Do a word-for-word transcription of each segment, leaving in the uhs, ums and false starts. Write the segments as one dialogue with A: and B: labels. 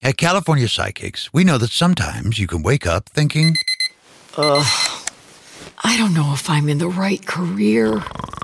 A: At California Psychics, we know that sometimes you can wake up thinking,
B: Ugh, I don't know if I'm in the right career.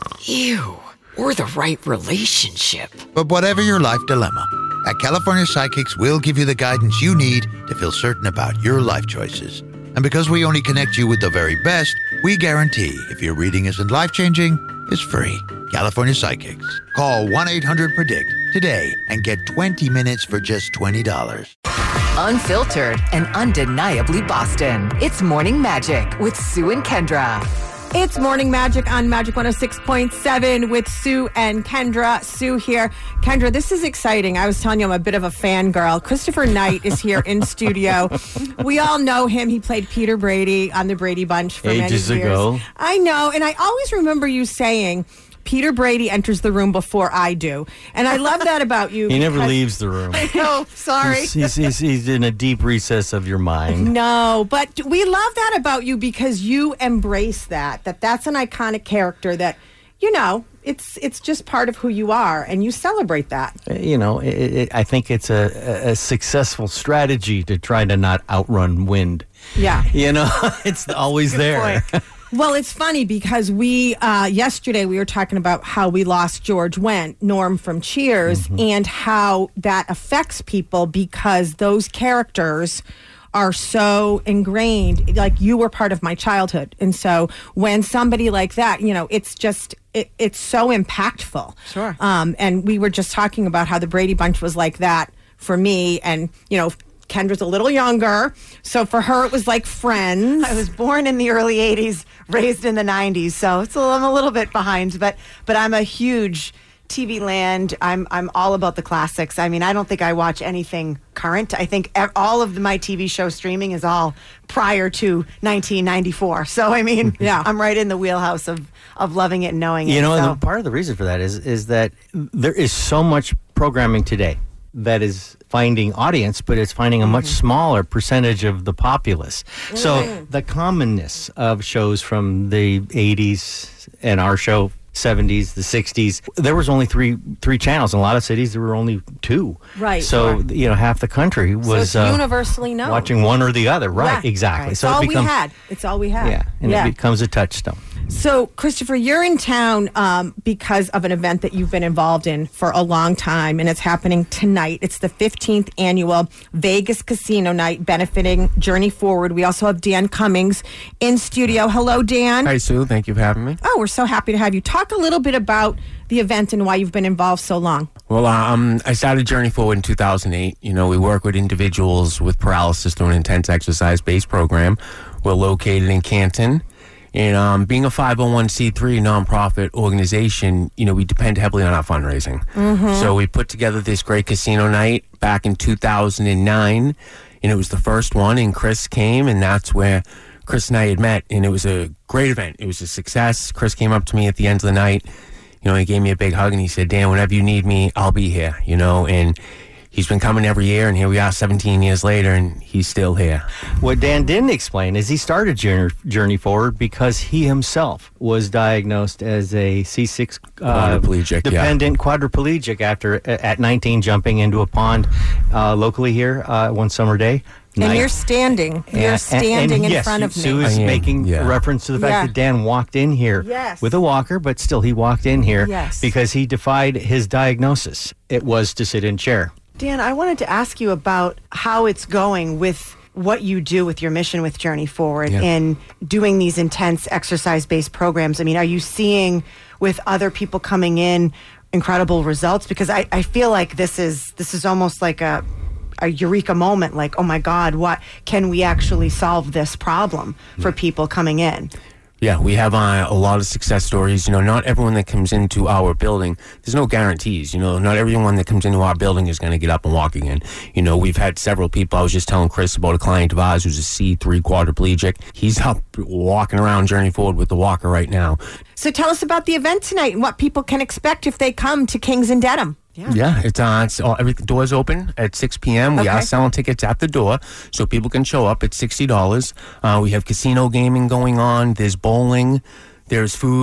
B: Ew. Or the right relationship.
A: But whatever your life dilemma, at California Psychics, we'll give you the guidance you need to feel certain about your life choices. And because we only connect you with the very best, we guarantee if your reading isn't life-changing, it's free. California Psychics. Call one eight hundred predict today and get twenty minutes for just twenty dollars.
C: Unfiltered and undeniably Boston. It's Morning Magic with Sue and Kendra.
D: It's Morning Magic on Magic one oh six point seven with Sue and Kendra. Sue here. Kendra, this is exciting. I was telling you I'm a bit of a fangirl. Christopher Knight is here in studio. We all know him. He played Peter Brady on the Brady Bunch for
E: Ages
D: many years.
E: ago.
D: I know, and I always remember you saying, Peter Brady enters the room before I do. And I love that about you.
E: He never leaves the room.
D: No, sorry.
E: He's, he's, he's, he's in a deep recess of your mind.
D: No, but we love that about you because you embrace that, that that's an iconic character that, you know, it's it's just part of who you are, and you celebrate that.
E: You know, it, it, I think it's a, a successful strategy to try to not outrun wind.
D: Yeah.
E: You know, it's always
D: Good
E: there.
D: point. Well, it's funny because we, uh, yesterday we were talking about how we lost George Wendt, Norm from Cheers, mm-hmm. and how that affects people because those characters are so ingrained. Like, you were part of my childhood. And so when somebody like that, you know, it's just, it, it's so impactful. Sure. Um, and we were just talking about how the Brady Bunch was like that for me. And, you know, Kendra's a little younger, so for her it was like Friends.
F: I was born in the early eighties, raised in the nineties, so it's a, I'm a little bit behind, but but I'm a huge T V land. I'm I'm all about the classics. I mean, I don't think I watch anything current. I think ev- all of the, my T V show streaming is all prior to nineteen ninety-four. So I mean,
D: yeah.
F: I'm right in the wheelhouse of of loving it and knowing it.
E: You know,
F: so.
E: and part of the reason for that is is that there is so much programming today that is finding audience, but it's finding a much smaller percentage of the populace. Mm. So the commonness of shows from the eighties and our show, seventies, the sixties, there was only three three channels. In a lot of cities, there were only two.
D: Right.
E: So,
D: sure.
E: you know, half the country was
D: so it's
E: uh,
D: universally known.
E: watching one or the other. Right,
D: Yeah.
E: exactly.
D: It's
E: So
D: all
E: it becomes,
D: we had. It's all we had.
E: Yeah, and
D: yeah.
E: it becomes a touchstone.
D: So, Christopher, you're in town um, because of an event that you've been involved in for a long time, and it's happening tonight. It's the fifteenth annual Vegas Casino Night benefiting Journey Forward. We also have Dan Cummings in studio. Hello, Dan.
G: Hi, Sue. Thank you for having me.
D: Oh, we're so happy to have you. Talk a little bit about the event and why you've been involved so long.
G: Well, um, I started Journey Forward in two thousand eight. You know, we work with individuals with paralysis through an intense exercise-based program. We're located in Canton. And um, being a five oh one c three nonprofit organization, you know, we depend heavily on our fundraising. Mm-hmm. So we put together this great casino night back in two thousand nine, and it was the first one, and Chris came, and that's where Chris and I had met, and it was a great event. It was a success. Chris came up to me at the end of the night. You know, he gave me a big hug, and he said, Dan, whenever you need me, I'll be here, you know, and he's been coming every year, and here we are seventeen years later, and he's still here.
E: What Dan didn't explain is he started Journey, Journey Forward because he himself was diagnosed as a C six uh,
G: quadriplegic,
E: dependent
G: yeah.
E: quadriplegic after, at nineteen, jumping into a pond uh, locally here uh, one summer day.
D: And
E: Night.
D: you're standing. You're
E: And-
D: standing
E: and, and
D: in
E: yes,
D: front of
E: Sue
D: me.
E: is
G: I am,
E: making
G: yeah.
E: reference to the fact
D: Yeah.
E: that Dan walked in here
D: Yes.
E: with a walker, but still he walked in here
D: Yes.
E: because he defied his diagnosis. It was to sit in chair.
F: Dan, I wanted to ask you about how it's going with what you do with your mission with Journey Forward
G: Yeah.
F: in doing these intense exercise-based programs. I mean, are you seeing with other people coming in incredible results? Because I, I feel like this is this is almost like a a eureka moment, like, oh my God, what can we actually solve this problem for people coming in?
G: Yeah, we have uh, a lot of success stories. You know, not everyone that comes into our building, there's no guarantees. You know, not everyone that comes into our building is going to get up and walk again. You know, we've had several people. I was just telling Chris about a client of ours who's a C three quadriplegic. He's up walking around Journey Forward with the walker right now.
D: So tell us about the event tonight and what people can expect if they come to Kings and Dedham.
F: Yeah.
G: Yeah, it's uh, it's all, every doors open at six p.m. We
D: Okay.
G: are selling tickets at the door, so people can show up. It's sixty dollars. Uh, we have casino gaming going on. There's bowling. There's food.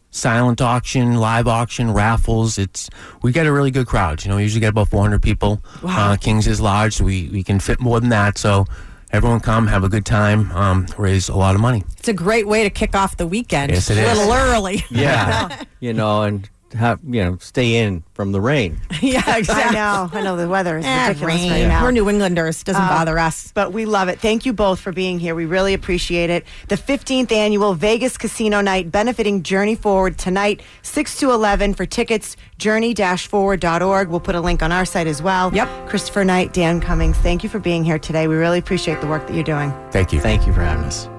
G: silent auction, live auction, raffles. It's we get a really good crowd. You know, we usually get about four hundred people.
D: Wow.
G: Uh, Kings is large, so we, we can fit more than that. So everyone come, have a good time, um, raise a lot of money.
D: It's a great way to kick off the weekend.
G: Yes, it
D: a
G: is.
D: little early.
E: Yeah. you know, and have, you know, stay in from the rain.
D: Yeah,
F: I
D: exactly.
F: know. I know the weather is
D: Eh,
F: ridiculous
D: rain.
F: right now.
D: We're New Englanders. Doesn't
F: Uh,
D: bother us.
F: But we love it. Thank you both for being here. We really appreciate it. The fifteenth annual Vegas Casino Night benefiting Journey Forward tonight, six to eleven. For tickets, journey dash forward dot org. We'll put a link on our site as well.
D: Yep.
F: Christopher Knight, Dan Cummings, thank you for being here today. We really appreciate the work that you're doing.
G: Thank you.
E: Thank you for having us.